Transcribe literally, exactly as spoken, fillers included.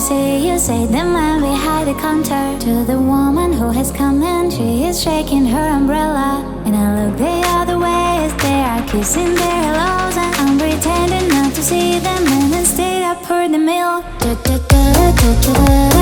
see you say the man behind the counter. To the woman who has come in, she is shaking her umbrella. And I look the other way as they are kissing their hellos, and I'm pretending not to see them, and instead I pour the milk. Da, da, da, da, da, da.